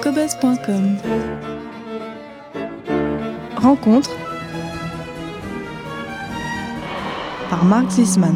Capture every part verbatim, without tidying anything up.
cobuzz point com. Rencontre par Marc Zisman.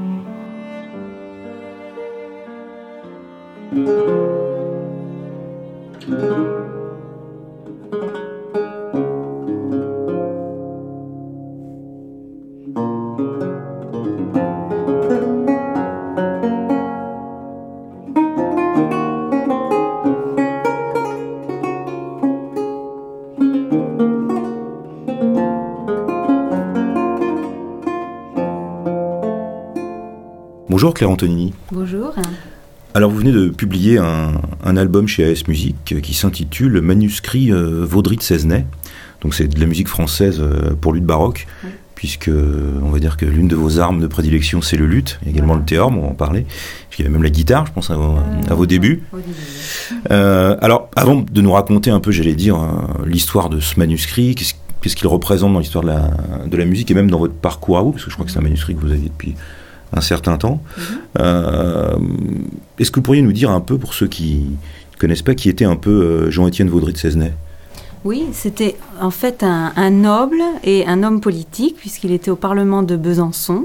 Bonjour Claire Antonini. Bonjour. Alors vous venez de publier un, un album chez A S Musique qui s'intitule Manuscrit euh, Vaudry de Sezenay. Donc c'est de la musique française euh, pour luth baroque, oui. Puisque on va dire que l'une de vos armes de prédilection c'est le luth, il y a également le théorbe, on va en parler. Il y avait même la guitare, je pense à vos, à vos débuts. Au début. Euh, alors avant de nous raconter un peu, j'allais dire, euh, l'histoire de ce manuscrit, qu'est-ce, qu'est-ce qu'il représente dans l'histoire de la, de la musique et même dans votre parcours à vous, parce que je crois que c'est un manuscrit que vous aviez depuis un certain temps. Mmh. Euh, est-ce que vous pourriez nous dire un peu, pour ceux qui ne connaissent pas, qui était un peu euh, Jean-Étienne Vaudry de Sezenay ? Oui, c'était en fait un, un noble et un homme politique, puisqu'il était au Parlement de Besançon,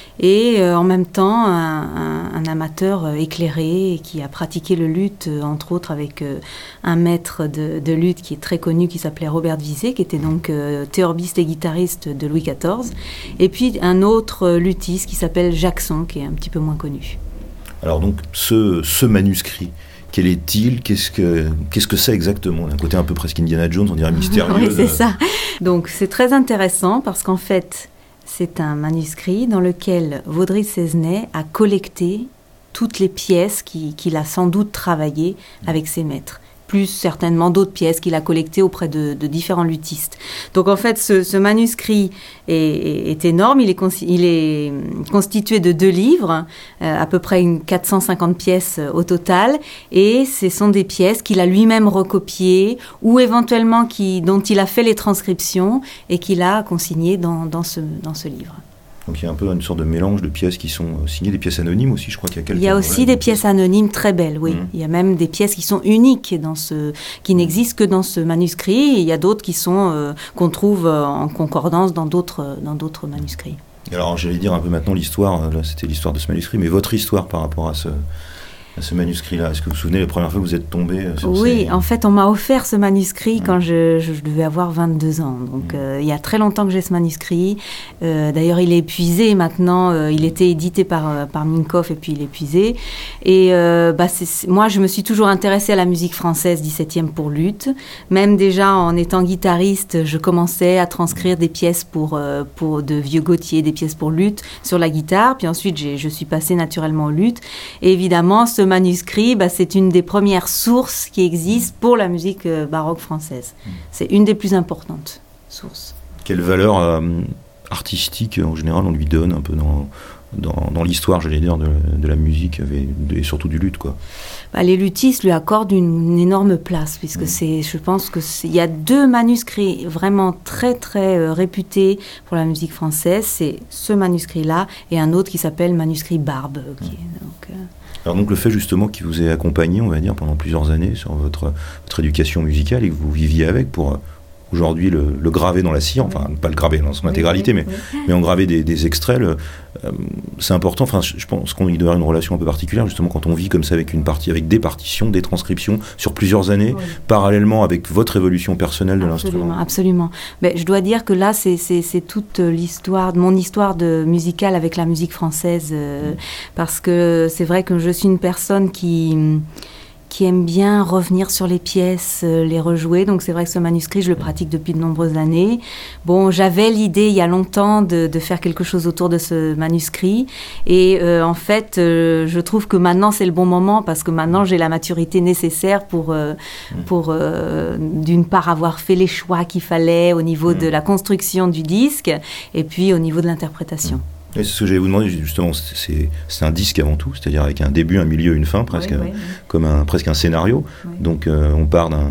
et euh, en même temps un, un, un amateur euh, éclairé qui a pratiqué le luth, euh, entre autres avec euh, un maître de, de luth qui est très connu, qui s'appelait Robert Vizet, qui était donc euh, théorbiste et guitariste de Louis quatorze, et puis un autre euh, luthiste qui s'appelle Jackson, qui est un petit peu moins connu. Alors donc ce, ce manuscrit, quel est-il ? Qu'est-ce que, qu'est-ce que c'est exactement ? D'un côté un peu presque Indiana Jones, on dirait mystérieux. Oui, c'est ça. Donc c'est très intéressant parce qu'en fait, c'est un manuscrit dans lequel Vaudry de Sezenay a collecté toutes les pièces qui, qu'il a sans doute travaillées avec ses maîtres, plus certainement d'autres pièces qu'il a collectées auprès de, de différents luthistes. Donc en fait, ce, ce manuscrit est, est, est énorme, il est, consi- il est constitué de deux livres, euh, à peu près une quatre cent cinquante pièces au total, et ce sont des pièces qu'il a lui-même recopiées, ou éventuellement qui, dont il a fait les transcriptions, et qu'il a consignées dans, dans, ce, dans ce livre. Donc il y a un peu une sorte de mélange de pièces qui sont signées, des pièces anonymes aussi, je crois qu'il y a quelques... Il y a aussi des pièces anonymes très belles, oui. Mmh. Il y a même des pièces qui sont uniques, dans ce, qui n'existent que dans ce manuscrit, et il y a d'autres qui sont, euh, qu'on trouve en concordance dans d'autres, dans d'autres manuscrits. Et alors j'allais dire un peu maintenant l'histoire, là c'était l'histoire de ce manuscrit, mais votre histoire par rapport à ce... à ce manuscrit-là. Est-ce que vous vous souvenez la première fois que vous êtes tombé sur Oui, ces... en fait, on m'a offert ce manuscrit mmh. quand je, je, je devais avoir vingt-deux ans. Donc, mmh. euh, il y a très longtemps que j'ai ce manuscrit. Euh, d'ailleurs, il est épuisé maintenant. Euh, il était édité par, euh, par Minkoff et puis il est épuisé. Et euh, bah, c'est, moi, je me suis toujours intéressée à la musique française dix-septième pour luth. Même déjà, en étant guitariste, je commençais à transcrire des pièces pour, euh, pour de vieux Gautier, des pièces pour luth sur la guitare. Puis ensuite, j'ai, je suis passée naturellement au luth. Et évidemment, ce manuscrit, bah, c'est une des premières sources qui existent pour la musique euh, baroque française. Mmh. C'est une des plus importantes sources. Quelle valeur euh, artistique, en général, on lui donne un peu dans, dans, dans l'histoire, j'allais dire, de, de la musique et, et surtout du luth, quoi. Bah, les luthistes lui accordent une, une énorme place, puisque mmh. c'est, je pense qu'il y a deux manuscrits vraiment très, très euh, réputés pour la musique française. C'est ce manuscrit-là et un autre qui s'appelle manuscrit Barbe. Qui mmh. est, donc, euh, Alors donc le fait justement qu'il vous ait accompagné, on va dire, pendant plusieurs années sur votre, votre éducation musicale et que vous viviez avec pour aujourd'hui le, le graver dans la cire, enfin pas le graver dans son intégralité, mais, mais en graver des, des extraits, le, euh, c'est important. Enfin, je pense qu'on y doit avoir une relation un peu particulière justement quand on vit comme ça avec une partie, avec des partitions, des transcriptions sur plusieurs années, oui. parallèlement avec votre évolution personnelle de absolument, l'instrument. Absolument. Mais je dois dire que là, c'est, c'est, c'est toute l'histoire, mon histoire de musicale avec la musique française, euh, mmh. parce que c'est vrai que je suis une personne qui qui aime bien revenir sur les pièces, euh, les rejouer. Donc c'est vrai que ce manuscrit, je le pratique depuis de nombreuses années. Bon, j'avais l'idée il y a longtemps de, de faire quelque chose autour de ce manuscrit. Et euh, en fait, euh, je trouve que maintenant c'est le bon moment parce que maintenant j'ai la maturité nécessaire pour, euh, pour euh, d'une part avoir fait les choix qu'il fallait au niveau de la construction du disque et puis au niveau de l'interprétation. Et c'est ce que j'allais vous demander justement, c'est, c'est, c'est un disque avant tout, c'est-à-dire avec un début, un milieu, une fin, presque, oui, oui, oui. comme un, presque un scénario. Oui. Donc euh, on part d'un,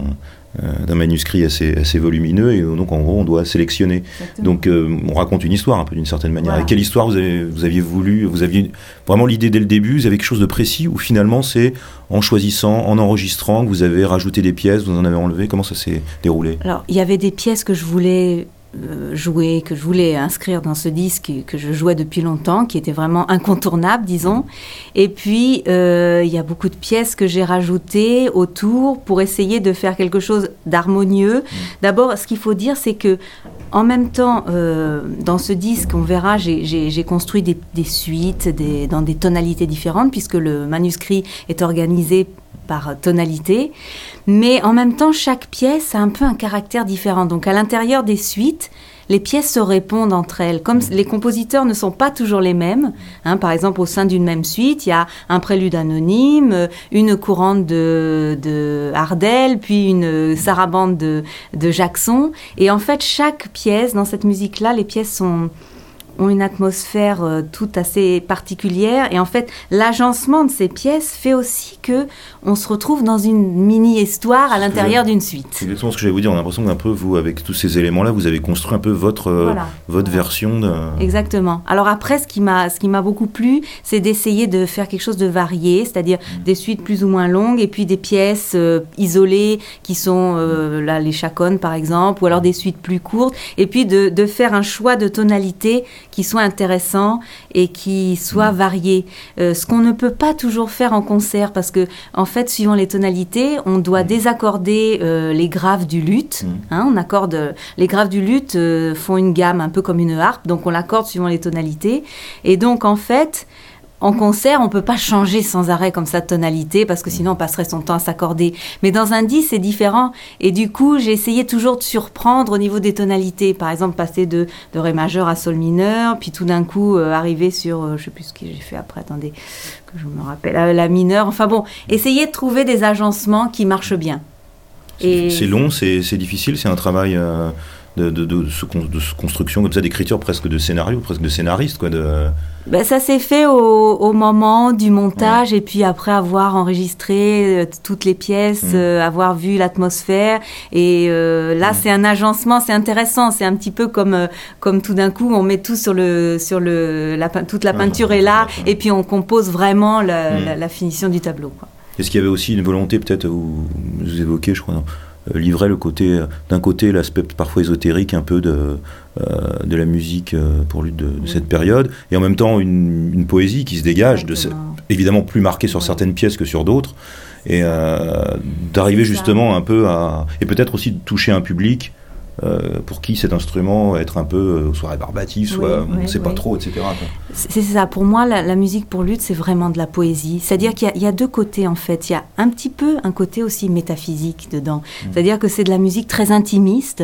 euh, d'un manuscrit assez, assez volumineux, et donc en gros on doit sélectionner. Exactement. Donc euh, on raconte une histoire un peu d'une certaine manière. Voilà. Et quelle histoire vous, avez, vous aviez voulu, vous aviez vraiment l'idée dès le début, vous avez quelque chose de précis, ou finalement c'est en choisissant, en enregistrant, que vous avez rajouté des pièces, vous en avez enlevé, comment ça s'est déroulé? Alors il y avait des pièces que je voulais Euh, jouer, que je voulais inscrire dans ce disque, que je jouais depuis longtemps, qui était vraiment incontournable, disons. Et puis, euh, il y a beaucoup de pièces que j'ai rajoutées autour pour essayer de faire quelque chose d'harmonieux. D'abord, ce qu'il faut dire, c'est que en même temps, euh, dans ce disque, on verra, j'ai, j'ai, j'ai construit des, des suites des, dans des tonalités différentes, puisque le manuscrit est organisé par tonalité, mais en même temps, chaque pièce a un peu un caractère différent. Donc, à l'intérieur des suites, les pièces se répondent entre elles. Comme les compositeurs ne sont pas toujours les mêmes, hein, par exemple, au sein d'une même suite, il y a un prélude anonyme, une courante de, de Hardel, puis une sarabande de, de Jackson. Et en fait, chaque pièce, dans cette musique-là, les pièces sont... ont une atmosphère euh, toute assez particulière, et en fait l'agencement de ces pièces fait aussi que on se retrouve dans une mini-histoire à l'intérieur d'une suite. C'est exactement ce que j'allais vous dire, on a l'impression qu'un peu vous, avec tous ces éléments-là, vous avez construit un peu votre, euh, voilà. votre voilà. version de... Exactement. Alors après, ce qui m'a, ce qui m'a beaucoup plu, c'est d'essayer de faire quelque chose de varié, c'est-à-dire mmh. des suites plus ou moins longues, et puis des pièces euh, isolées, qui sont euh, là, les chaconnes par exemple, ou alors des suites plus courtes, et puis de, de faire un choix de tonalité qui soient intéressants et qui soient variés. Euh, ce qu'on ne peut pas toujours faire en concert, parce que, en fait, suivant les tonalités, on doit désaccorder euh, les graves du luth. Hein, on accorde, les graves du luth euh, font une gamme un peu comme une harpe, donc on l'accorde suivant les tonalités. Et donc, en fait, en concert, on ne peut pas changer sans arrêt comme ça de tonalité, parce que sinon on passerait son temps à s'accorder. Mais dans un disque, c'est différent. Et du coup, j'ai essayé toujours de surprendre au niveau des tonalités. Par exemple, passer de, de Ré majeur à Sol mineur, puis tout d'un coup, euh, arriver sur, euh, je ne sais plus ce que j'ai fait après, attendez, que je me rappelle, la, la mineure. Enfin bon, essayer de trouver des agencements qui marchent bien. C'est, Et... c'est long, c'est, c'est difficile, c'est un travail... Euh... De, de, de, de, ce, de ce construction comme ça, d'écriture presque de scénario, presque de scénariste, quoi. De... Ben, ça s'est fait au, au moment du montage, ouais. Et puis après avoir enregistré euh, toutes les pièces, mmh. euh, avoir vu l'atmosphère, et euh, là mmh. c'est un agencement, c'est intéressant, c'est un petit peu comme euh, comme tout d'un coup on met tout sur le sur le la, toute la peinture ouais, est là, ouais. Et puis on compose vraiment la, mmh. la, la finition du tableau, quoi. Est-ce qu'il y avait aussi une volonté, peut-être, vous, vous évoquez, je crois, non livrer le côté, d'un côté l'aspect parfois ésotérique un peu de, euh, de la musique euh, pour lui de, de cette période, et en même temps une, une poésie qui se dégage, de, évidemment plus marquée sur ouais. certaines pièces que sur d'autres, et euh, d'arriver justement un peu à... et peut-être aussi de toucher un public euh, pour qui cet instrument va être un peu euh, soit rébarbatif, soit oui, on ne oui, sait oui. pas trop, et cetera. Quoi. C'est, c'est ça, pour moi la, la musique pour luth c'est vraiment de la poésie, c'est-à-dire qu'il y a, il y a deux côtés en fait, il y a un petit peu un côté aussi métaphysique dedans, mmh. c'est-à-dire que c'est de la musique très intimiste,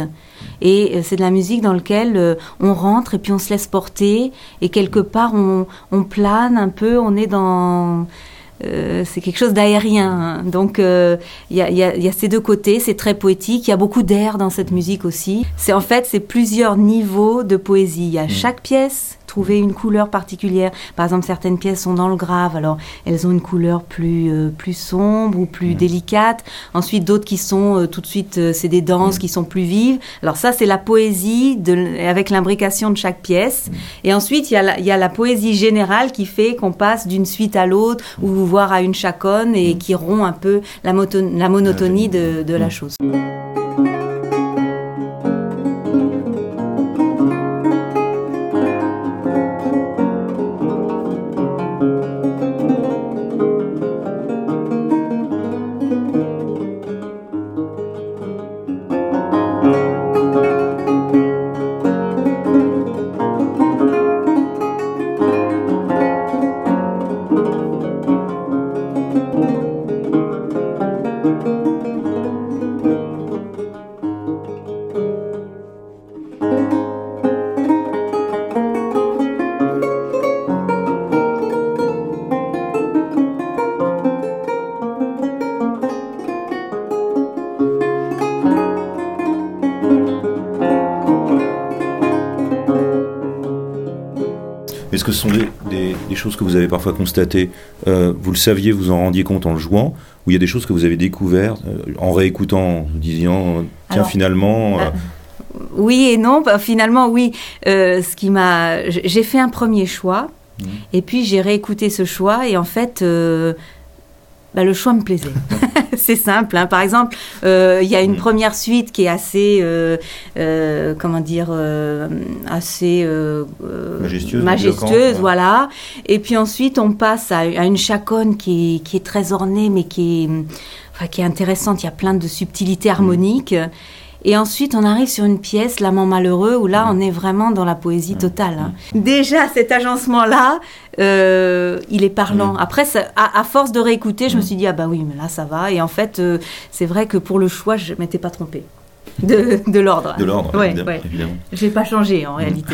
et c'est de la musique dans laquelle euh, on rentre et puis on se laisse porter, et quelque part on, on plane un peu, on est dans... Euh, c'est quelque chose d'aérien, hein. Donc il euh, y, y, y a ces deux côtés, c'est très poétique, il y a beaucoup d'air dans cette musique aussi. C'est, en fait, c'est plusieurs niveaux de poésie. Il y a chaque pièce, trouver une couleur particulière. Par exemple, certaines pièces sont dans le grave, alors elles ont une couleur plus, euh, plus sombre ou plus mmh. délicate. Ensuite, d'autres qui sont euh, tout de suite, euh, c'est des danses mmh. qui sont plus vives. Alors ça, c'est la poésie de, avec l'imbrication de chaque pièce. Mmh. Et ensuite, il y a la, il y a la poésie générale qui fait qu'on passe d'une suite à l'autre, ou voire à une chaconne, et mmh. qui rompt un peu la, moto, la monotonie de, de la chose. Est-ce que ce sont des, des, des choses que vous avez parfois constatées, euh, vous le saviez, vous en rendiez compte en le jouant, ou il y a des choses que vous avez découvertes euh, en réécoutant, en vous disant, tiens, Alors, finalement... Euh, euh, oui et non, bah, finalement, oui. Euh, ce qui m'a... J'ai fait un premier choix, mmh. et puis j'ai réécouté ce choix, et en fait... Euh, Bah, le choix me plaisait. C'est simple. Hein. Par exemple, il euh, y a une mmh. première suite qui est assez, euh, euh, comment dire, euh, assez euh, majestueuse, majestueuse ouais. voilà. Et puis ensuite, on passe à, à une chaconne qui est, qui est très ornée, mais qui est, enfin, qui est intéressante. Il y a plein de subtilités harmoniques. Mmh. Et ensuite, on arrive sur une pièce, L'amant malheureux, où là, on est vraiment dans la poésie totale. Hein. Déjà, cet agencement-là, euh, il est parlant. Mmh. Après, ça, à, à force de réécouter, je mmh. me suis dit, ah bah oui, mais là, ça va. Et en fait, euh, c'est vrai que pour le choix, je ne m'étais pas trompée de, de l'ordre. De l'ordre, ouais, évidemment. Ouais. évidemment. Je n'ai pas changé, en mmh. réalité.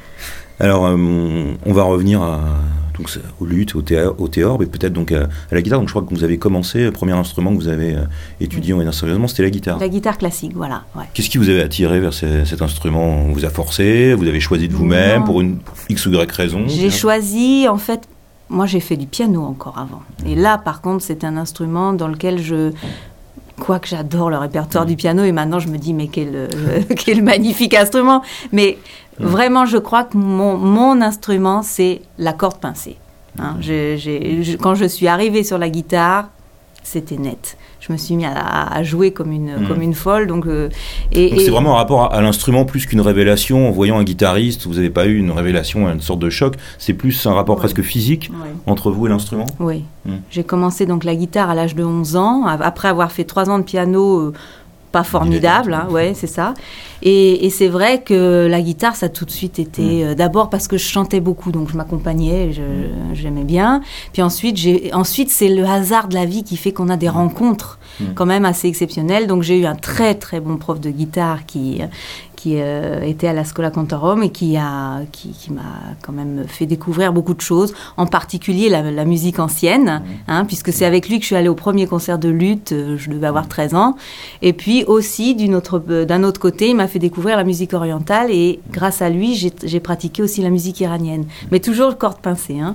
Alors, euh, on va revenir à... Donc, au luth, au, théâ- au théorbe et peut-être donc à, à la guitare. Donc je crois que vous avez commencé, le premier instrument que vous avez euh, étudié oui. sérieusement, c'était la guitare. La guitare classique, voilà. Ouais. Qu'est-ce qui vous avait attiré vers ce, cet instrument ? On vous a forcé ? Vous avez choisi de vous-même non. pour une X ou Y raison ? J'ai choisi, en fait, moi j'ai fait du piano encore avant. Et là, par contre, c'est un instrument dans lequel je... Quoique j'adore le répertoire mmh. du piano, et maintenant je me dis, mais quel, euh, quel magnifique instrument. Mais mmh. vraiment, je crois que mon, mon instrument, c'est la corde pincée. Hein, mmh. j'ai, j'ai, je, quand je suis arrivée sur la guitare, c'était net. Je me suis mis à, à jouer comme une, mmh. comme une folle. Donc, euh, et, donc et... c'est vraiment un rapport à, à l'instrument plus qu'une révélation. En voyant un guitariste, vous n'avez pas eu une révélation, une sorte de choc. C'est plus un rapport ouais. presque physique ouais. entre vous et l'instrument. Oui. Mmh. J'ai commencé donc la guitare à l'âge de onze ans, après avoir fait trois ans de piano... Euh, pas formidable, hein, ouais, c'est ça. Et, et c'est vrai que la guitare, ça a tout de suite été... Euh, d'abord parce que je chantais beaucoup, donc je m'accompagnais, je, j'aimais bien. Puis ensuite, j'ai, ensuite, c'est le hasard de la vie qui fait qu'on a des rencontres quand même assez exceptionnelles. Donc j'ai eu un très, très bon prof de guitare qui... qui euh, était à la Schola Cantorum et qui, a, qui, qui m'a quand même fait découvrir beaucoup de choses, en particulier la, la musique ancienne, hein, puisque c'est avec lui que je suis allée au premier concert de luth, euh, je devais avoir treize ans. Et puis aussi, d'une autre, euh, d'un autre côté, il m'a fait découvrir la musique orientale et grâce à lui, j'ai, j'ai pratiqué aussi la musique iranienne. Mais toujours corde pincée, hein.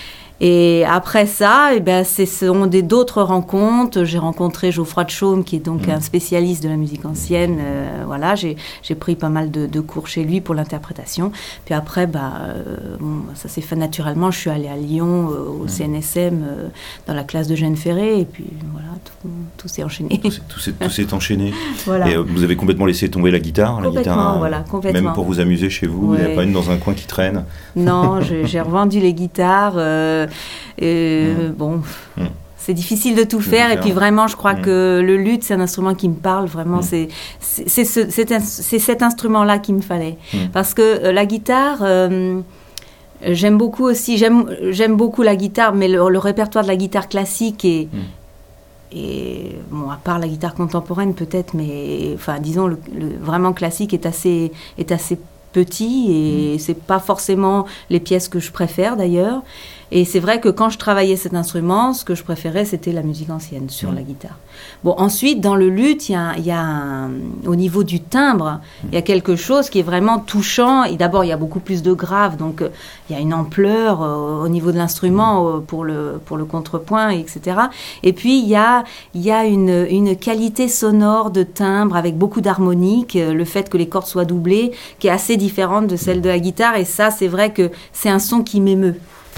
Et après ça, eh ben, ce sont des, d'autres rencontres. J'ai rencontré Geoffroy de Chaume, qui est donc mmh. un spécialiste de la musique ancienne. Euh, voilà, j'ai, j'ai pris pas mal de, de cours chez lui pour l'interprétation. Puis après, bah, euh, bon, ça s'est fait naturellement. Je suis allée à Lyon, euh, au C N S M, euh, dans la classe de Jeanne Ferré. Et puis voilà, tout, tout s'est enchaîné. Tout s'est, tout s'est, tout s'est enchaîné. Voilà. Et euh, vous avez complètement laissé tomber la guitare, complètement, la guitare, voilà, complètement. Même pour vous amuser chez vous, il ouais. n'y a pas une dans un coin qui traîne. Non, je, j'ai revendu les guitares. Euh, Euh, mmh. Bon, mmh. c'est difficile de tout faire. Et puis vraiment, je crois mmh. que le luth, c'est un instrument qui me parle. Vraiment, mmh. c'est, c'est, c'est, ce, c'est, un, c'est cet instrument-là qu'il me fallait. Mmh. Parce que euh, la guitare, euh, j'aime beaucoup aussi, j'aime, j'aime beaucoup la guitare, mais le, le répertoire de la guitare classique est... Mmh. Et bon, à part la guitare contemporaine peut-être, mais enfin, disons, le, le vraiment classique est assez, est assez petit et mmh. c'est pas forcément les pièces que je préfère d'ailleurs. Et c'est vrai que quand je travaillais cet instrument, ce que je préférais, c'était la musique ancienne sur mmh. la guitare. Bon, ensuite, dans le luth, il y a, il y a un, au niveau du timbre, mmh. il y a quelque chose qui est vraiment touchant. Et d'abord, il y a beaucoup plus de graves, donc euh, il y a une ampleur euh, au niveau de l'instrument euh, pour le pour le contrepoint, et cetera. Et puis il y a il y a une une qualité sonore de timbre avec beaucoup d'harmonique, euh, le fait que les cordes soient doublées, qui est assez différente de celle de la guitare. Et ça, c'est vrai que c'est un son qui m'émeut. Mmh.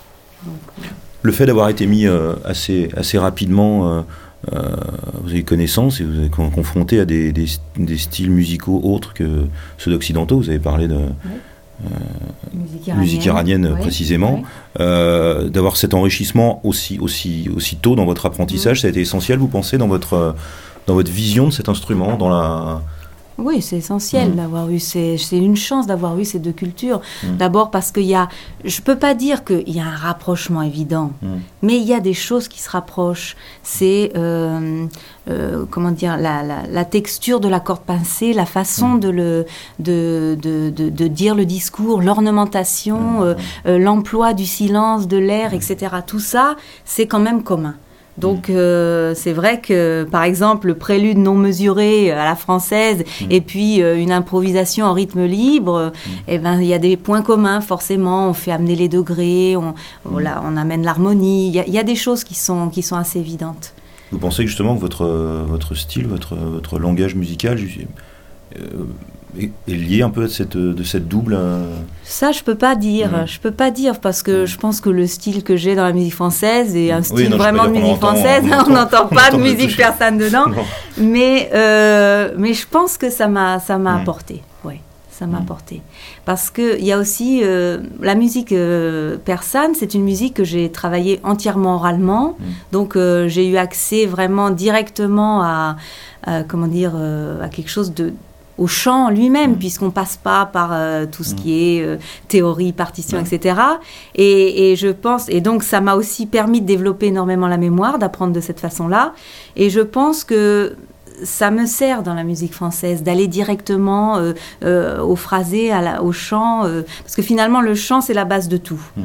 Donc, le fait d'avoir été mis euh, assez, assez rapidement, euh, euh, vous avez connaissance et vous êtes confronté à des, des, des styles musicaux autres que ceux d'occidentaux. Vous avez parlé de ouais. euh, musique iranienne, musique iranienne ouais. précisément. Ouais. Euh, d'avoir cet enrichissement aussi, aussi, aussi tôt dans votre apprentissage, ouais. ça a été essentiel, vous pensez, dans votre, dans votre vision de cet instrument, dans la... Oui, c'est essentiel mmh. d'avoir eu, c'est, c'est une chance d'avoir eu ces deux cultures. Mmh. D'abord parce qu'il y a, je peux pas dire qu'il y a un rapprochement évident, mmh. mais il y a des choses qui se rapprochent. C'est, euh, euh, comment dire, la, la, la texture de la corde pincée, la façon mmh. de, le, de, de, de, de dire le discours, l'ornementation, mmh. euh, euh, l'emploi du silence, de l'air, mmh. et cetera. Tout ça, c'est quand même commun. Donc euh, c'est vrai que par exemple le prélude non mesuré à la française mmh. et puis euh, une improvisation en rythme libre, mmh. eh ben il y a des points communs forcément. On fait amener les degrés, on, on, mmh. la, on amène l'harmonie. Il y, y a des choses qui sont qui sont assez évidentes. Vous pensez justement que votre votre style, votre votre langage musical euh, est, est lié un peu à cette de cette double euh... Ça, je peux pas dire. Mmh. Je peux pas dire parce que mmh. je pense que le style que j'ai dans la musique française est un style oui, non, vraiment de musique française. On n'entend pas de musique persane dedans, non. mais euh, mais je pense que ça m'a ça m'a mmh. apporté. Oui, ça m'a mmh. apporté parce que il y a aussi euh, la musique euh, persane. C'est une musique que j'ai travaillée entièrement oralement, mmh. donc euh, j'ai eu accès vraiment directement à, à comment dire euh, à quelque chose de au chant lui-même, mmh. puisqu'on passe pas par euh, tout ce mmh. qui est euh, théorie, partition, mmh. et cetera. Et, et je pense, et donc ça m'a aussi permis de développer énormément la mémoire, d'apprendre de cette façon-là. Et je pense que ça me sert dans la musique française d'aller directement euh, euh, au phrasé, à la, au chant, euh, parce que finalement le chant c'est la base de tout. Mmh.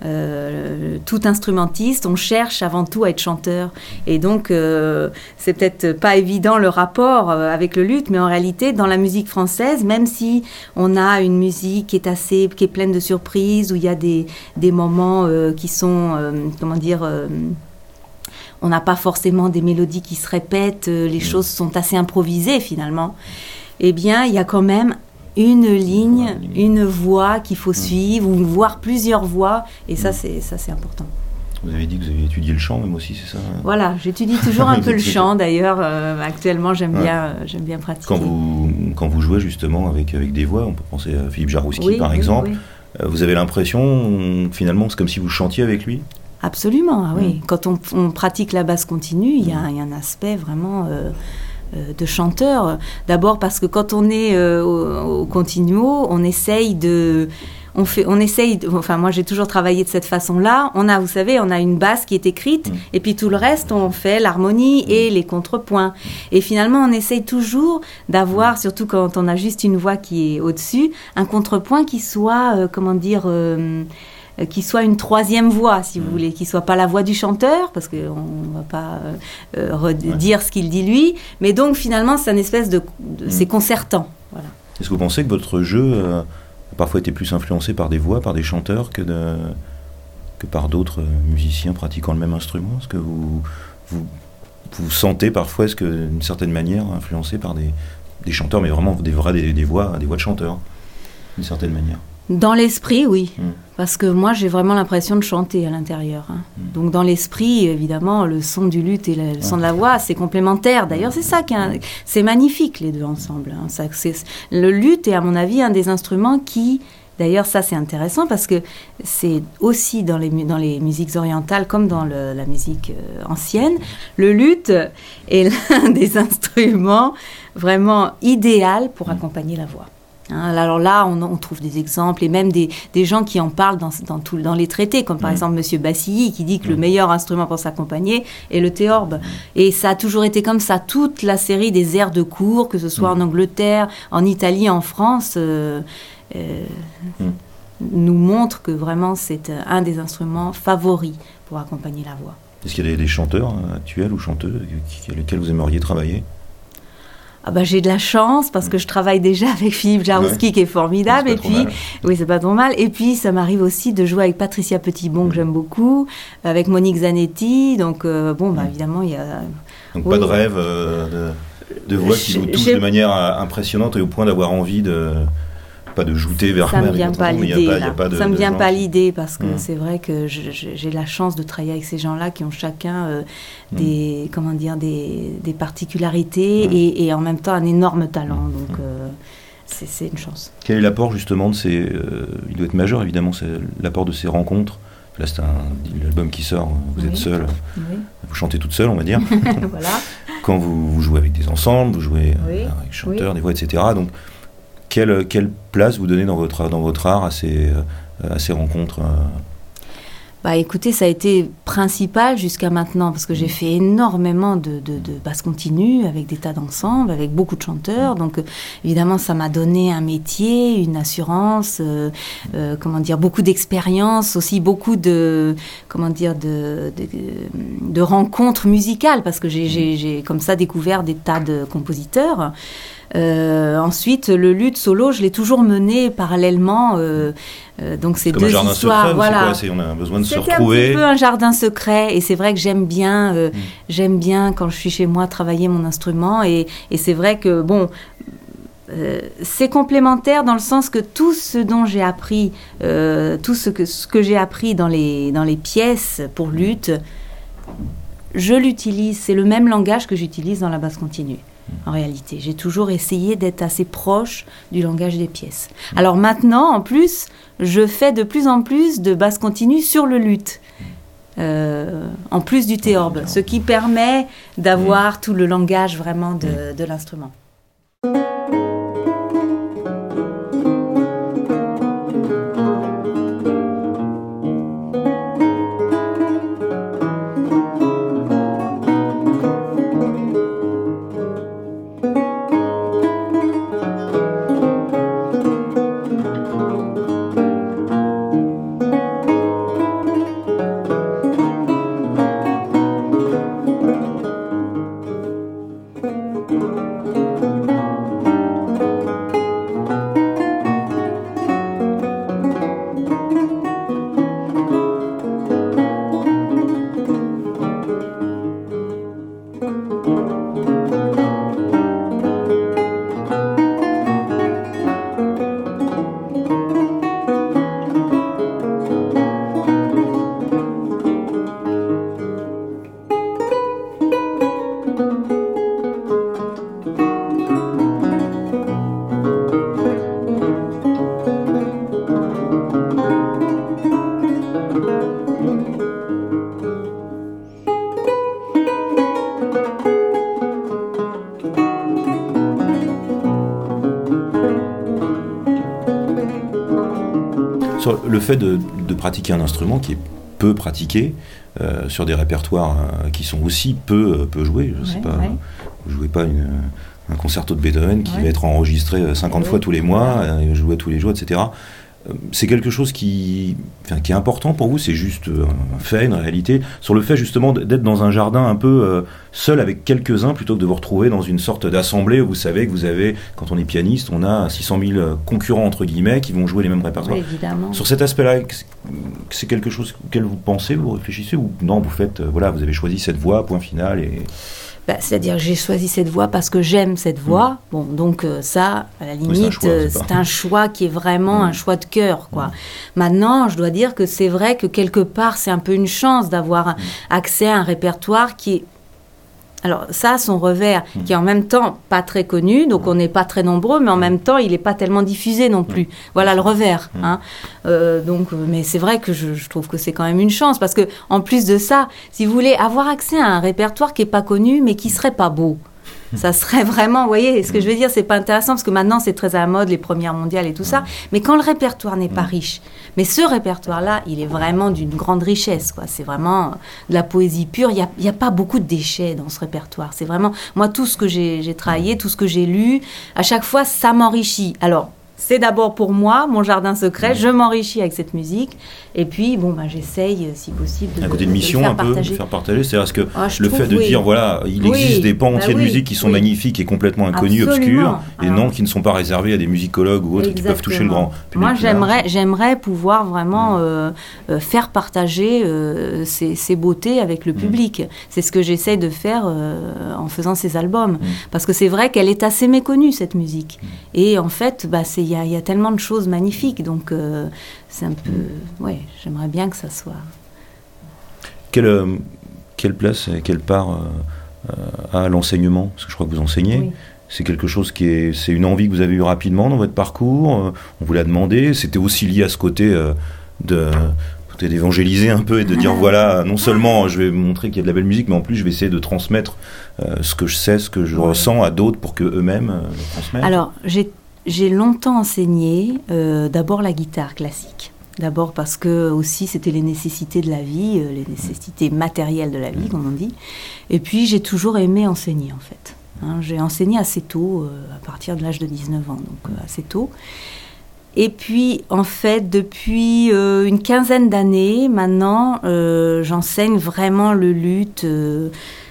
Euh, tout instrumentiste, on cherche avant tout à être chanteur, et donc euh, c'est peut-être pas évident le rapport euh, avec le luth, mais en réalité dans la musique française, même si on a une musique qui est assez, qui est pleine de surprises, où il y a des, des moments euh, qui sont, euh, comment dire, euh, on n'a pas forcément des mélodies qui se répètent, euh, les mmh. choses sont assez improvisées finalement, eh bien il y a quand même une ligne, une voix qu'il faut suivre, ou voire plusieurs voix, et ça, c'est, ça, c'est important. Vous avez dit que vous avez étudié le chant, même aussi, c'est ça? Voilà, j'étudie toujours un peu le chant, d'ailleurs. Euh, actuellement, j'aime, ouais. bien, euh, j'aime bien pratiquer. Quand vous, quand vous jouez, justement, avec, avec des voix, on peut penser à Philippe Jarouski, oui, par oui, exemple, oui. Euh, vous avez l'impression, finalement, c'est comme si vous chantiez avec lui? Absolument, ah, oui. Mmh. Quand on, on pratique la basse continue, il y, y a un aspect vraiment... Euh, de chanteur, d'abord parce que quand on est euh, au, au continuo, on essaye de, on fait, on essaye, de, enfin moi j'ai toujours travaillé de cette façon-là. On a, vous savez, on a une basse qui est écrite, mmh. et puis tout le reste on fait l'harmonie mmh. et les contrepoints. Et finalement on essaye toujours d'avoir, surtout quand on a juste une voix qui est au-dessus, un contrepoint qui soit, euh, comment dire. Euh, qui soit une troisième voix, si vous mmh. voulez, qui soit pas la voix du chanteur, parce qu'on ne va pas euh, redire ouais. ce qu'il dit lui, mais donc finalement c'est une espèce de... de mmh. c'est concertant. Voilà. Est-ce que vous pensez que votre jeu euh, a parfois été plus influencé par des voix, par des chanteurs, que, de, que par d'autres musiciens pratiquant le même instrument? Est-ce que vous vous, vous sentez parfois, est-ce que d'une certaine manière, influencé par des, des chanteurs, mais vraiment des, vrais, des, des, voix, des voix de chanteurs, d'une certaine manière? Dans l'esprit, oui. Mmh. Parce que moi, j'ai vraiment l'impression de chanter à l'intérieur. Hein. Mmh. Donc, dans l'esprit, évidemment, le son du luth et le, le son ouais. de la voix, c'est complémentaire. D'ailleurs, c'est ça qui est... Un... C'est magnifique, les deux ensemble. Hein. Ça, c'est... Le luth est, à mon avis, un des instruments qui... D'ailleurs, ça, c'est intéressant parce que c'est aussi dans les, dans les musiques orientales comme dans le, la musique euh, ancienne. Le luth est l'un des instruments vraiment idéal pour accompagner la voix. Hein, alors là, on, on trouve des exemples et même des, des gens qui en parlent dans, dans, tout, dans les traités, comme par mmh. exemple Monsieur Bassilly, qui dit que mmh. le meilleur instrument pour s'accompagner est le théorbe. Mmh. Et ça a toujours été comme ça. Toute la série des airs de cour, que ce soit mmh. en Angleterre, en Italie, en France, euh, euh, mmh. nous montre que vraiment c'est un des instruments favoris pour accompagner la voix. Est-ce qu'il y a des, des chanteurs actuels ou chanteuses avec lesquels vous aimeriez travailler? Ah bah, j'ai de la chance parce que je travaille déjà avec Philippe Jarouski ouais. qui est formidable. C'est et puis, oui, c'est pas trop mal. Et puis, ça m'arrive aussi de jouer avec Patricia Petitbon, mmh. que j'aime beaucoup, avec Monique Zanetti. Donc, euh, bon, bah, évidemment, il y a. Donc, oui. pas de rêve euh, de, de voix qui vous touche de manière impressionnante et au point d'avoir envie de. Pas de jouter vers ça me vient pas l'idée a, a pas de, ça me vient de pas l'idée parce que mmh. c'est vrai que je, je, j'ai la chance de travailler avec ces gens-là qui ont chacun euh, mmh. des comment dire des, des particularités mmh. et, et en même temps un énorme talent donc euh, c'est, c'est une chance. Quel est l'apport justement de ces euh, il doit être majeur évidemment, c'est l'apport de ces rencontres. Là c'est un l'album qui sort, vous oui. êtes seule, oui. vous chantez toute seule on va dire. Voilà. Quand vous, vous jouez avec des ensembles, vous jouez oui. euh, avec chanteurs, oui. des voix et cetera. Donc Quelle, quelle place vous donnez dans votre, dans votre art à ces, à ces rencontres? Bah écoutez, ça a été principal jusqu'à maintenant parce que j'ai fait énormément de, de, de basse continue avec des tas d'ensembles, avec beaucoup de chanteurs. Donc euh, évidemment, ça m'a donné un métier, une assurance, euh, euh, comment dire, beaucoup d'expérience, aussi beaucoup de, comment dire, de, de, de rencontres musicales parce que j'ai, j'ai, j'ai comme ça découvert des tas de compositeurs. Euh, ensuite, le luth solo, je l'ai toujours mené parallèlement. Euh, euh, donc ces comme deux un jardin histoires, secret, voilà. C'est quoi, c'est, on a besoin de C'était se retrouver. un petit peu un jardin secret, et c'est vrai que j'aime bien, euh, mmh. j'aime bien quand je suis chez moi travailler mon instrument, et, et c'est vrai que bon. Euh, c'est complémentaire dans le sens que tout ce dont j'ai appris, euh, tout ce que, ce que j'ai appris dans les, dans les pièces pour luth, je l'utilise, c'est le même langage que j'utilise dans la basse continue. En réalité, j'ai toujours essayé d'être assez proche du langage des pièces. Alors maintenant, en plus, je fais de plus en plus de basse continue sur le luth, euh, en plus du théorbe, ce qui permet d'avoir tout le langage vraiment de, de l'instrument. Sur le fait de, de pratiquer un instrument qui est peu pratiqué, euh, sur des répertoires euh, qui sont aussi peu, euh, peu joués, je ne sais ouais, pas, ouais. vous jouez pas une, un concerto de Beethoven qui ouais. va être enregistré cinquante ouais. fois tous les mois, euh, joué tous les jours, et cetera. C'est quelque chose qui, enfin, qui est important pour vous, c'est juste un fait, une réalité, sur le fait justement d'être dans un jardin un peu euh, seul avec quelques-uns, plutôt que de vous retrouver dans une sorte d'assemblée où vous savez que vous avez, quand on est pianiste, on a six cent mille concurrents entre guillemets qui vont jouer les mêmes répertoires. Oui, évidemment. Sur cet aspect-là, c'est quelque chose auquel vous pensez, vous réfléchissez, ou non, vous faites, euh, voilà, vous avez choisi cette voie, point final, et... Bah, c'est-à-dire que j'ai choisi cette voie parce que j'aime cette voie. Mmh. Bon, donc euh, ça, à la limite, oui, c'est, un choix, euh, c'est, c'est un choix qui est vraiment mmh. un choix de cœur, quoi. Mmh. Maintenant, je dois dire que c'est vrai que quelque part, c'est un peu une chance d'avoir mmh. accès à un répertoire qui est... Alors ça a son revers, mmh. qui est en même temps pas très connu, donc on n'est pas très nombreux, mais en même temps, il n'est pas tellement diffusé non plus. Mmh. Voilà le revers. Mmh. Hein. Euh, donc, mais c'est vrai que je, je trouve que c'est quand même une chance, parce que en plus de ça, si vous voulez avoir accès à un répertoire qui n'est pas connu, mais qui serait pas beau, ça serait vraiment, vous voyez, ce que je veux dire, c'est pas intéressant, parce que maintenant, c'est très à la mode, les premières mondiales et tout ça, mais quand le répertoire n'est pas riche, mais ce répertoire-là, il est vraiment d'une grande richesse, quoi. C'est vraiment de la poésie pure, il n'y a, il y a pas beaucoup de déchets dans ce répertoire, c'est vraiment, moi, tout ce que j'ai, j'ai travaillé, tout ce que j'ai lu, à chaque fois, ça m'enrichit. Alors, c'est d'abord pour moi, mon jardin secret, je m'enrichis avec cette musique, et puis, bon, bah, j'essaye, si possible, de, un côté de, de, mission, de le faire un peu, partager. de faire partager, c'est-à-dire que oh, le trouve, fait de oui. dire, voilà, il oui. existe des pans entiers bah, de oui. musique qui sont oui. magnifiques et complètement inconnus, Absolument. obscurs, et Alors, non, qui ne sont pas réservés à des musicologues ou autres, exactement. qui peuvent toucher le grand public. Moi, j'aimerais, j'aimerais pouvoir vraiment mmh. euh, euh, faire partager euh, ces, ces beautés avec le mmh. public. C'est ce que j'essaie de faire euh, en faisant ces albums. Mmh. Parce que c'est vrai qu'elle est assez méconnue, cette musique. Mmh. Et en fait, bah, il y, y a tellement de choses magnifiques. Donc, euh, c'est un peu... Mmh. Ouais, j'aimerais bien que ça soit... Quelle, euh, quelle place et quelle part euh, a l'enseignement ? Parce que je crois que vous enseignez. Oui. C'est quelque chose qui est... C'est une envie que vous avez eue rapidement dans votre parcours. Euh, on vous l'a demandé. C'était aussi lié à ce côté euh, de... d'évangéliser un peu et de dire voilà, non seulement je vais montrer qu'il y a de la belle musique, mais en plus je vais essayer de transmettre euh, ce que je sais, ce que je ouais. ressens à d'autres pour qu'eux-mêmes euh, le transmettent. Alors, j'ai, j'ai longtemps enseigné euh, d'abord la guitare classique. D'abord parce que aussi c'était les nécessités de la vie, euh, les nécessités matérielles de la vie, comme on dit. Et puis j'ai toujours aimé enseigner en fait. Hein, j'ai enseigné assez tôt, euh, à partir de l'âge de dix-neuf ans, donc euh, assez tôt. Et puis, en fait, depuis euh, une quinzaine d'années, maintenant, euh, j'enseigne vraiment le luth euh,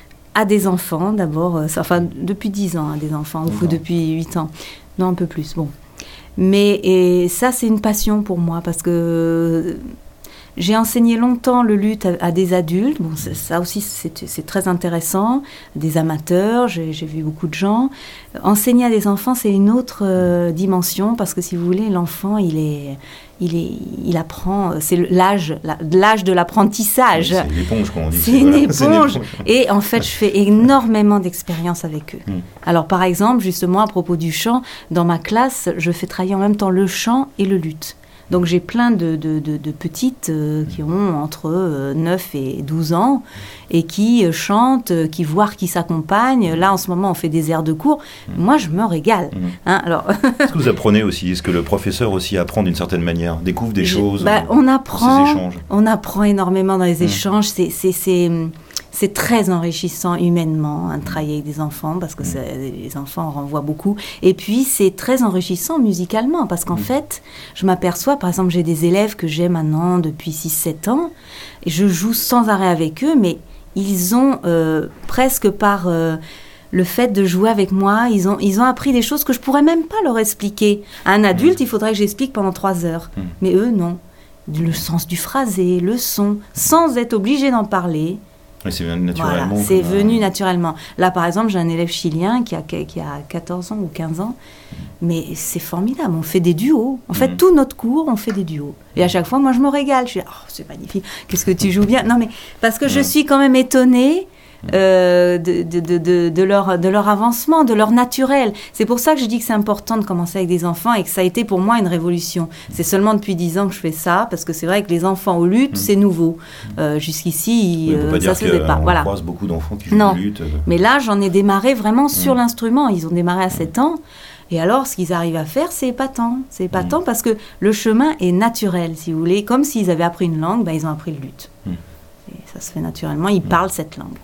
à des enfants, d'abord. Euh, enfin, depuis dix ans, à des enfants, ou depuis huit ans. Non, un peu plus, bon. Mais et ça, c'est une passion pour moi, parce que j'ai enseigné longtemps le luth à, à des adultes. Bon, ça aussi, c'est, c'est très intéressant. Des amateurs, j'ai, j'ai vu beaucoup de gens. Enseigner à des enfants, c'est une autre euh, dimension, parce que si vous voulez, l'enfant, il est, il est, il apprend. C'est l'âge, l'âge de l'apprentissage. C'est une éponge, comme on dit. C'est, c'est, une, voilà, éponge. c'est une éponge. Et en fait, je fais énormément d'expériences avec eux. Mm. Alors, par exemple, justement, à propos du chant, dans ma classe, je fais travailler en même temps le chant et le luth. Donc j'ai plein de, de, de, de petites euh, qui ont entre euh, neuf et douze ans et qui euh, chantent, euh, qui voient, qui s'accompagnent. Là, en ce moment, on fait des aires de cours. Mmh. Moi, je me régale. Mmh. Hein, alors... Est-ce que vous apprenez aussi ? Est-ce que le professeur aussi apprend d'une certaine manière ? Découvre des je, choses bah, on apprend, dans ces échanges ? On apprend énormément dans les mmh. échanges. C'est... c'est, c'est C'est très enrichissant humainement hein, de travailler avec des enfants parce que mmh. les enfants en renvoient beaucoup. Et puis, c'est très enrichissant musicalement parce qu'en mmh. fait, je m'aperçois, par exemple, j'ai des élèves que j'ai maintenant depuis six sept ans et je joue sans arrêt avec eux, mais ils ont euh, presque par euh, le fait de jouer avec moi, ils ont, ils ont appris des choses que je ne pourrais même pas leur expliquer. À un adulte, mmh. il faudrait que j'explique pendant trois heures. Mmh. Mais eux, non. Le sens du phrasé, le son, sans être obligé d'en parler. Mais c'est venu naturellement. Voilà, c'est venu naturellement. Là, par exemple, j'ai un élève chilien qui a, qui a quatorze ans ou quinze ans. Mais c'est formidable. On fait des duos. En fait, mmh. tout notre cours, on fait des duos. Et à chaque fois, moi, je me régale. Je dis, oh, c'est magnifique. Qu'est-ce que tu joues bien. Non, mais parce que mmh. je suis quand même étonnée euh, de, de, de, de, de, leur, de leur avancement, de leur naturel. C'est pour ça que je dis que c'est important de commencer avec des enfants et que ça a été pour moi une révolution. C'est seulement depuis dix ans que je fais ça, parce que c'est vrai que les enfants au luth, mmh. c'est nouveau. Euh, jusqu'ici, oui, on peut pas euh, dire ça se faisait pas. On voilà. croise beaucoup d'enfants qui jouent non. du luth. Euh... Mais là, j'en ai démarré vraiment sur mmh. l'instrument. Ils ont démarré à sept ans. Et alors, ce qu'ils arrivent à faire, c'est épatant. C'est épatant mmh. parce que le chemin est naturel, si vous voulez. Comme s'ils avaient appris une langue, ben, ils ont appris le luth. Mmh. Et ça se fait naturellement. Ils mmh. parlent cette langue.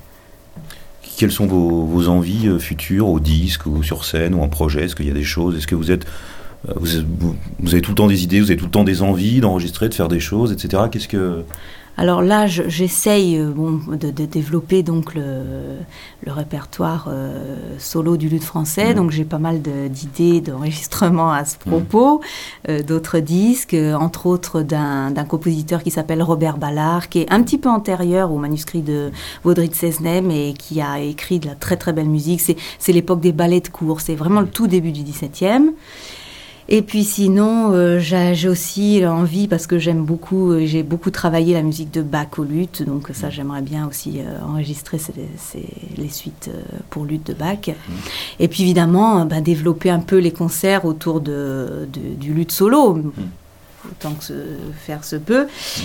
Quelles sont vos, vos envies euh, futures, au disque ou sur scène ou en projet ? Est-ce qu'il y a des choses ? Est-ce que vous êtes, euh, vous, vous, vous avez tout le temps des idées, vous avez tout le temps des envies d'enregistrer, de faire des choses, et cetera. Qu'est-ce que... Alors là, je, j'essaye euh, bon, de, de développer donc le, le répertoire euh, solo du luth français. Mmh. Donc j'ai pas mal de, d'idées d'enregistrement à ce propos, mmh. euh, d'autres disques, euh, entre autres d'un, d'un compositeur qui s'appelle Robert Ballard, qui est un petit peu antérieur au manuscrit de Vaudry de Seznay, mais qui a écrit de la très très belle musique. C'est, c'est l'époque des ballets de cour, c'est vraiment le tout début du dix-septième. Et puis sinon, euh, j'ai, j'ai aussi envie, parce que j'aime beaucoup, euh, j'ai beaucoup travaillé la musique de Bach au luth, donc ça j'aimerais bien aussi euh, enregistrer ces, ces, les suites euh, pour luth de Bach. Mmh. Et puis évidemment, bah, développer un peu les concerts autour de, de, du luth solo. Mmh. Autant que se faire se peut,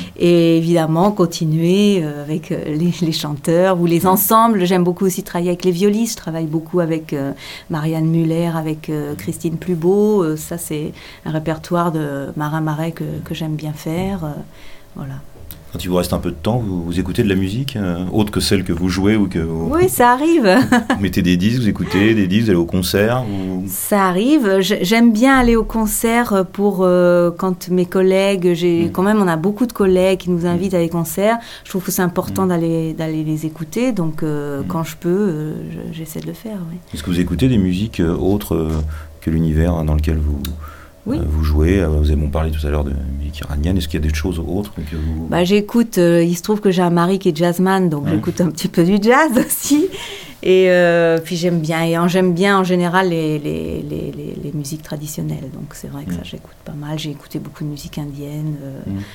et évidemment continuer euh, avec euh, les, les chanteurs ou les ensembles. J'aime beaucoup aussi travailler avec les violistes. Je travaille beaucoup avec euh, Marianne Muller, avec euh, Christine Plubeau. Euh, ça, c'est un répertoire de Marin Marais que, que j'aime bien faire. Euh, voilà. Quand il vous reste un peu de temps, vous, vous écoutez de la musique, euh, autre que celle que vous jouez ou que vous... Oui, ça arrive. Vous mettez des disques, vous écoutez des disques, vous allez au concert ou... Ça arrive. J'aime bien aller au concert pour euh, quand mes collègues, j'ai, mmh. quand même, on a beaucoup de collègues qui nous invitent mmh. à des concerts. Je trouve que c'est important mmh. d'aller, d'aller les écouter. Donc, euh, mmh. quand je peux, euh, je, j'essaie de le faire. Oui. Est-ce que vous écoutez des musiques euh, autres euh, que l'univers dans lequel vous... Oui. Euh, vous jouez, euh, vous avez bon parlé tout à l'heure de musique iranienne, est-ce qu'il y a des choses autres que vous... Bah, j'écoute, euh, il se trouve que j'ai un mari qui est jazzman, donc ouais. j'écoute un petit peu du jazz aussi, et euh, puis j'aime bien, et en, j'aime bien en général les, les, les, les, les musiques traditionnelles, donc c'est vrai que mmh. ça j'écoute pas mal, j'ai écouté beaucoup de musique indienne. Euh, mmh.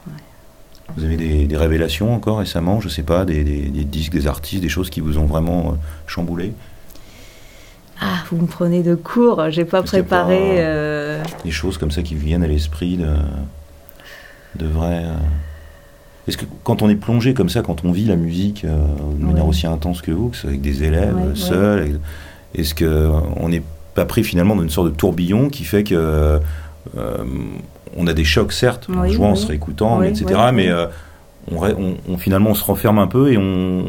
ouais. Vous avez des, des révélations encore récemment, je sais pas, des, des, des disques, des artistes, des choses qui vous ont vraiment euh, chamboulé? Ah, vous me prenez de court, j'ai pas je préparé... Pas, euh... des choses comme ça qui viennent à l'esprit de, de vrai... Euh... Est-ce que quand on est plongé comme ça, quand on vit la musique euh, de manière ouais. aussi intense que vous, que c'est avec des élèves, ouais, seuls, ouais. avec... est-ce qu'on n'est pas pris finalement dans une sorte de tourbillon qui fait que... Euh, on a des chocs, certes, en Oui, jouant, en oui. se réécoutant, Oui, et cetera. oui, mais oui. euh, on, ré- on, on- finalement, on se renferme un peu et on...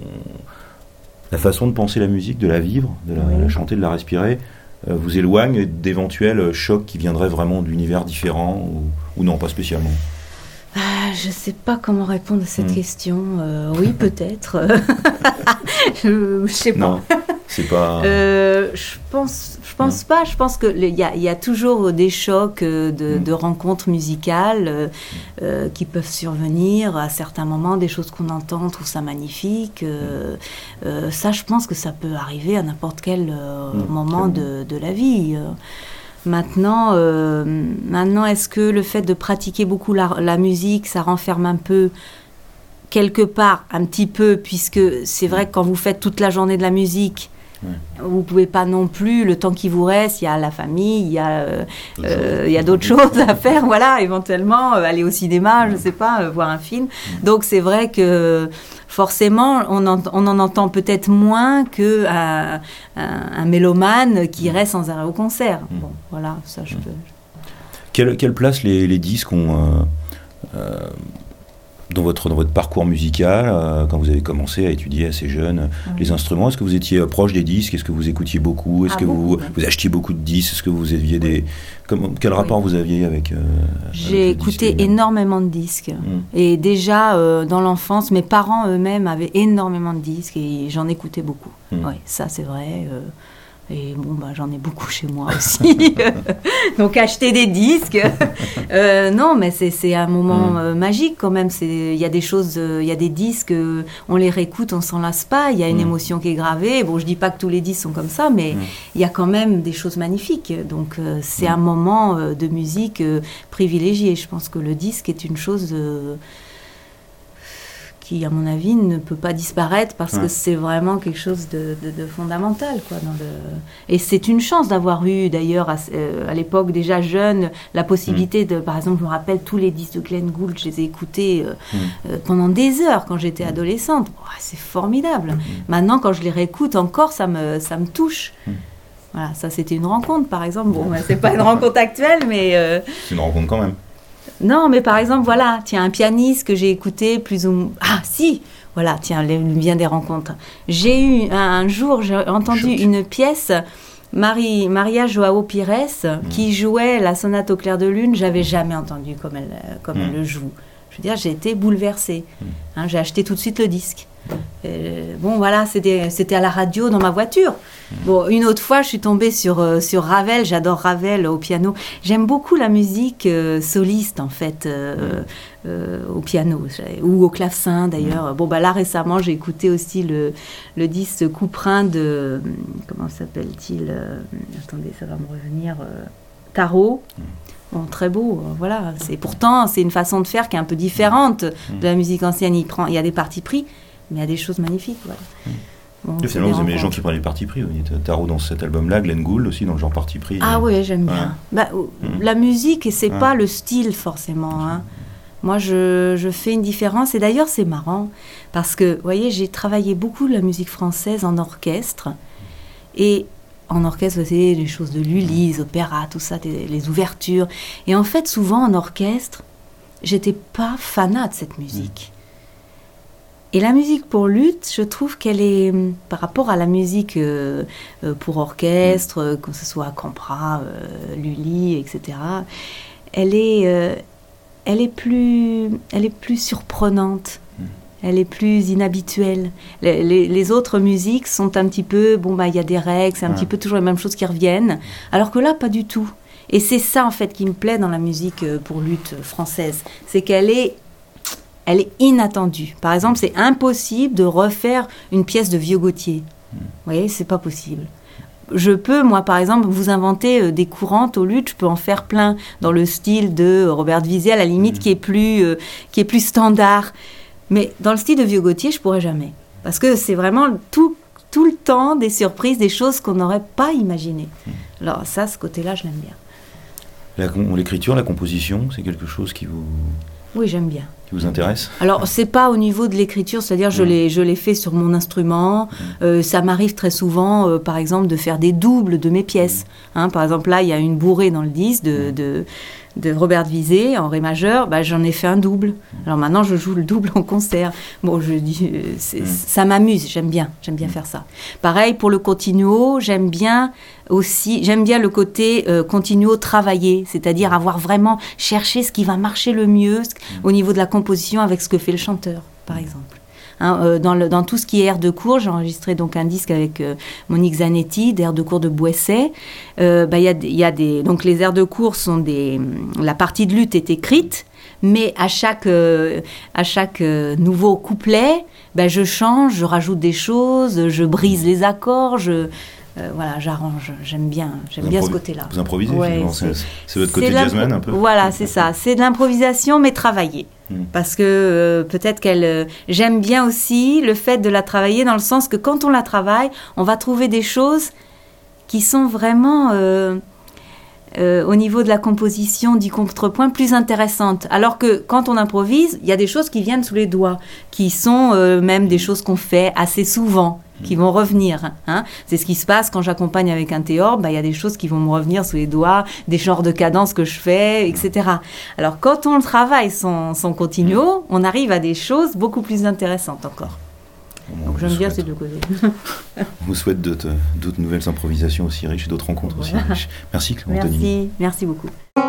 La façon de penser la musique, de la vivre, de la, Oui. la chanter, de la respirer, euh, vous éloigne d'éventuels chocs qui viendraient vraiment d'univers différents ou, ou non, pas spécialement. Ah, je sais pas comment répondre à cette Hmm. question. Euh, oui, peut-être. je, je sais pas. Non, c'est pas... Euh, je pense, je pense pas. Je pense que le- il y a, il y a toujours des chocs euh, de, Mm. de rencontres musicales euh, euh, qui peuvent survenir à certains moments, des choses qu'on entend, on trouve ça magnifique. Euh, euh, ça, je pense que ça peut arriver à n'importe quel euh, Mm, moment clairement. de, de la vie. Euh, Maintenant, euh, maintenant, est-ce que le fait de pratiquer beaucoup la, la musique, ça renferme un peu quelque part, un petit peu, puisque c'est vrai que quand vous faites toute la journée de la musique, Ouais. vous pouvez pas non plus, le temps qui vous reste, il y a la famille, il y a, euh, D'autres euh, choses. il y a d'autres choses à faire, voilà, éventuellement, euh, aller au cinéma, je sais pas, euh, voir un film. Donc c'est vrai que forcément, on en, on en entend peut-être moins que un, un, un mélomane qui reste sans arrêt au concert. Bon, voilà, ça je peux... Quelle, quelle place les, les disques ont euh, euh, dans, votre, dans votre parcours musical, euh, quand vous avez commencé à étudier assez jeune Oui. les instruments? Est-ce que vous étiez proche des disques? Est-ce que vous écoutiez beaucoup? Est-ce Ah, que beaucoup, vous, oui. vous achetiez beaucoup de disques? Est-ce que vous aviez des... Comment, quel rapport Oui. vous aviez avec... euh, J'ai avec le disque écouté lui-même? énormément de disques. Mm. Et déjà, euh, dans l'enfance, mes parents eux-mêmes avaient énormément de disques et j'en écoutais beaucoup. Mm. Oui, ça c'est vrai. euh, et bon, bah, j'en ai beaucoup chez moi aussi. Donc acheter des disques. Euh, non, mais c'est, c'est un moment Mm. euh, magique quand même. C'est- Il y a des choses, euh, il y a des disques, euh, on les réécoute, on s'en lasse pas. Il y a une Mm. émotion qui est gravée. Bon, je dis pas que tous les disques sont comme ça, mais Mm. il y a quand même des choses magnifiques. Donc euh, c'est Mm. un moment euh, de musique euh, privilégié. Je pense que le disque est une chose euh, qui, à mon avis, ne peut pas disparaître parce Ouais. que c'est vraiment quelque chose de, de- de fondamental, quoi. Dans le... Et c'est une chance d'avoir eu, d'ailleurs, à, euh, à l'époque déjà jeune, la possibilité de, par exemple, je me rappelle tous les disques de Glenn Gould, je les ai écoutés euh, Mm. euh, pendant des heures quand j'étais adolescente. Oh, c'est formidable. Maintenant, quand je les réécoute encore, ça me, ça me touche. Mm. Voilà, ça c'était une rencontre, par exemple. Bon, bah, c'est pas une rencontre actuelle, mais euh, C'est une rencontre quand même. non, mais par exemple, voilà, tiens, un pianiste que j'ai écouté plus ou moins. Ah, si, voilà, tiens, les- bien des rencontres. J'ai eu un, un jour, j'ai entendu Choc. une pièce, Marie, Maria Joao Pires, qui jouait la sonate au clair de lune. J'avais jamais entendu comme elle, euh, comme Mm. elle le joue. Je veux dire, j'ai été bouleversée. Mm. Hein, j'ai acheté tout de suite le disque. Euh, bon, voilà, c'était, c'était à la radio dans ma voiture. Bon, une autre fois, je suis tombée sur, euh, sur Ravel. J'adore Ravel au piano. J'aime beaucoup la musique euh, soliste, en fait, euh, euh, au piano ou au clavecin, d'ailleurs. Bon, bah là, récemment, j'ai écouté aussi le, le disque Couperin de... Comment s'appelle-t-il euh, Attendez, ça va me revenir. Euh, Tarot. Bon, très beau, euh, voilà. C'est, pourtant, c'est une façon de faire qui est un peu différente de la musique ancienne. Il, prend, il y a des partis pris, mais il y a des choses magnifiques. Voilà. Bon, Et c'est finalement, des vous aimez les gens rencontres. qui prennent les partis pris. Vous dites Tarot dans cet album-là, Glenn Gould aussi dans le genre parti pris. Ah euh, oui, j'aime Ouais. bien. Bah, euh, Mm. La musique, et c'est Ouais. pas le style forcément. Hein. Moi, je, je fais une différence. Et d'ailleurs, c'est marrant, parce que, vous voyez, j'ai travaillé beaucoup la musique française en orchestre. Et en orchestre, vous savez, les choses de Lully, les opéras, tout ça, des- les ouvertures. Et en fait, souvent, en orchestre, j'étais pas fanat de cette musique. Et la musique pour luth, je trouve qu'elle est, hum, par rapport à la musique euh, euh, pour orchestre, euh, que ce soit Campra, euh, Lully, et cetera, elle est, euh, elle est plus, elle est plus surprenante. Elle est plus inhabituelle. Les, les- les autres musiques sont un petit peu, bon bah il y a des règles, c'est un Ouais. petit peu toujours les mêmes choses qui reviennent, alors que là pas du tout. Et c'est ça en fait qui me plaît dans la musique euh, pour luth euh, française, c'est qu'elle est, elle est inattendue. Par exemple, c'est impossible de refaire une pièce de Vieux Gautier. Vous voyez, c'est pas possible. Je peux, moi, par exemple, vous inventer euh, des courantes au luth, je peux en faire plein dans le style de Robert Vizet, à la limite, qui est plus, euh, qui est plus standard. Mais dans le style de Vieux Gautier, je pourrais jamais. Parce que c'est vraiment tout, tout le temps des surprises, des choses qu'on n'aurait pas imaginées. Alors ça, ce côté-là, je l'aime bien. La com- L'écriture, la composition, c'est quelque chose qui vous, Oui, j'aime bien. qui vous intéresse? Alors, c'est pas au niveau de l'écriture, c'est-à-dire je Mm. l'ai, je l'ai fait sur mon instrument. Euh, ça m'arrive très souvent, euh, par exemple, de faire des doubles de mes pièces. Hein, par exemple, là, il y a une bourrée dans le disque de, de, de Robert Vizet en ré majeur, bah, j'en ai fait un double. Alors maintenant, je joue le double en concert. Bon, je dis, c'est, ça m'amuse, j'aime bien, j'aime bien faire ça. Pareil pour le continuo, j'aime bien aussi, j'aime bien le côté euh, continuo travaillé, c'est-à-dire avoir vraiment cherché ce qui va marcher le mieux au niveau de la composition avec ce que fait le chanteur, par exemple. Hein, euh, dans, le, dans tout ce qui est air de cour, j'ai enregistré donc un disque avec euh, Monique Zanetti, d'air de cour de Boisset. Euh, bah, y a, y a des, donc les airs de cour sont des... La partie de luth est écrite, mais à chaque, euh, à chaque euh, nouveau couplet, bah, je change, je rajoute des choses, je brise les accords, je... Euh, voilà, j'arrange, j'aime bien, j'aime bien ce côté-là. Vous improvisez, ouais, finalement, c'est, c'est, c'est votre côté c'est jazzman un peu. Voilà, c'est ça, c'est de l'improvisation mais travaillée. Mmh. Parce que euh, peut-être qu'elle... Euh, j'aime bien aussi le fait de la travailler dans le sens que quand on la travaille, on va trouver des choses qui sont vraiment... Euh, Euh, au niveau de la composition, du contrepoint, plus intéressante. Alors que quand on improvise, il y a des choses qui viennent sous les doigts, qui sont euh, même des choses qu'on fait assez souvent, qui vont revenir. Hein. C'est ce qui se passe quand j'accompagne avec un théor, bah, il y a des choses qui vont me revenir sous les doigts, des genres de cadences que je fais, et cetera. Alors quand on travaille son, son continuo, on arrive à des choses beaucoup plus intéressantes encore. Donc j'aime bien ces deux côtés. On vous souhaite d'autres, d'autres nouvelles improvisations aussi riches et d'autres rencontres voilà. aussi riches. Merci Clément Merci, Antonini. Merci beaucoup.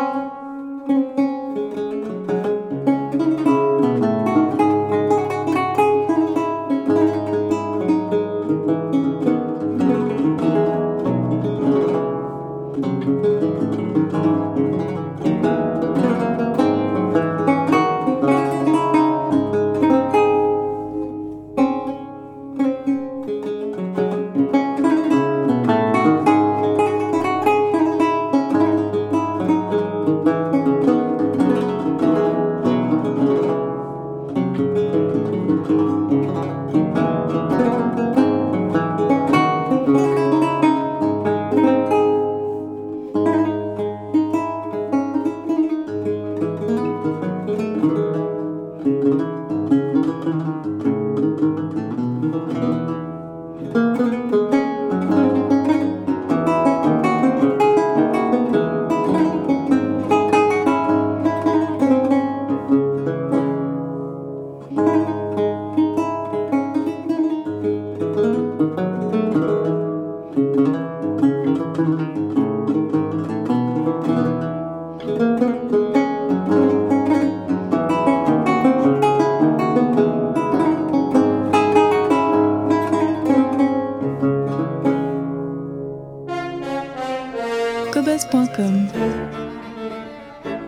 cobuzz point com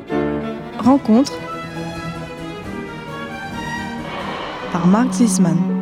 Rencontre par Marc Zisman.